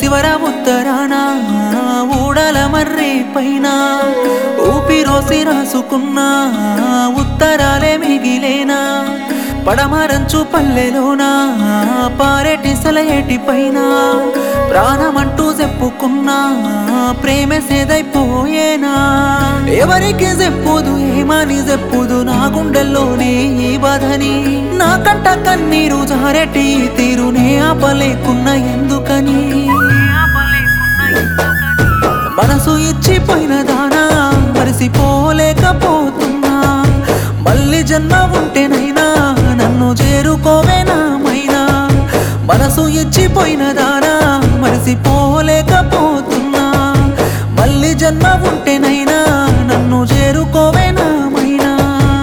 చివర ఉత్తరాన ఊడల మర్రి పైన ఊపిరోసి రాసుకున్నా ఉత్తరాలే మిగిలేనా పడమరంచు పల్లెలోనా పారేటి సలయేటి పైన ప్రాణమంటూ చెప్పుకున్నా ప్రేమ సేదైపోయేనా ఎవరికి చెప్పుదు ఏమని చెప్పుదు నా గుండెల్లోని ఈ బాధని నా కంట కన్నీరు జారెటి తీరునే ఆపలేకున్న ఎందుకని మనసు ఇచ్చిపోయిన దానా మరిసిపోలేకపోతున్నా మళ్ళీ జన్మ ఉంటేనైనా నన్ను చేరుకోవేనా మైనా మనసు ఇచ్చిపోయిన దానా మరిసిపోలేకపోతున్నా మళ్ళీ జన్మ ఉంటేనైనా నన్ను చేరుకోవేనా మైనా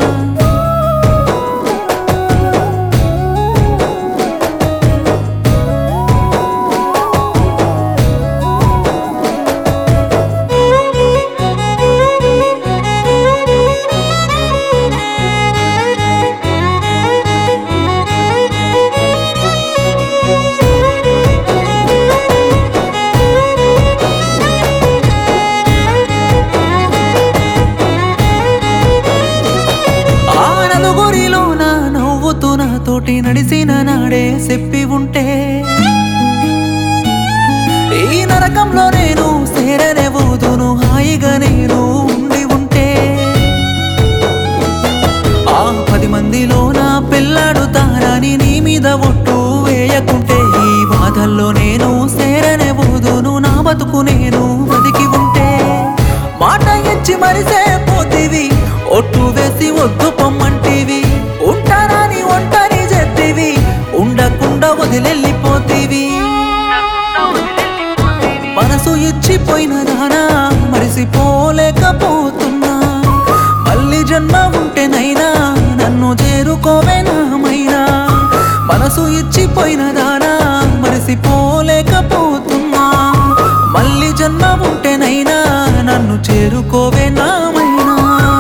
తోటి నడిసిన నాడే చెప్పి ఉంటే ఈ నరకంలో నేను సేరనేవోదును హాయిగా నేను ఉండి ఉంటే ఆ 10 మందిలో నా పిల్లాడుతానని నీ మీద ఒట్టు వేయకుంటే ఈ బాధల్లో నేను సేరనేవోదును నా బతుకు నేను బతికి ఉంటే మాట ఇచ్చి మరిసే పోతివి ఒట్టు వేసి వద్దు పొమ్మంటివి ఉంటానని ఒంటరి చెప్తివి ఉండకుండా వదిలెళ్ళిపోతీవి మనసు ఇచ్చిపోయిన దానా మరిసిపోలేకపోతున్నా మళ్ళీ జన్మ ఉంటేనైనా నన్ను చేరుకోవేనా మైనా మనసు ఇచ్చిపోయిన దానా మరిసిపోలేకపోతున్నా మళ్ళీ జన్మ ఉంటేనైనా నన్ను చేరుకోవేనా మైనా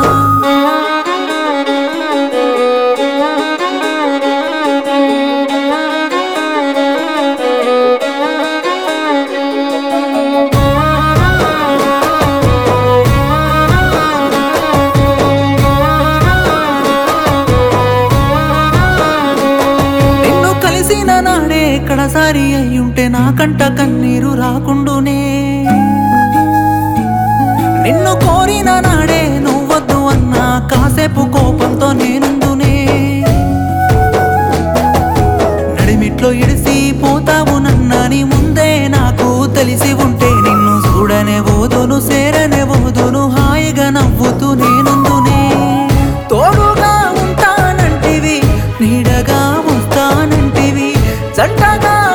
నాడే కడసారి అయ్యుంటే నా కంట కన్నీరు రాకుండునే నిన్ను కోరిన నాడే నువ్వొద్దు అన్నా కాసేపు కోపంతో నేనుందునే నడిమిట్లో ఇడిసి పోతావు నన్నని ముందే నాకు తెలిసి ఉంటే నిన్ను చూడనే పోదును సేరనే పోదును హాయిగా నవ్వుతూ నేనుందునే తోడుగా ఉంటానంటివి నీడగా వస్తానంటివి జంటగా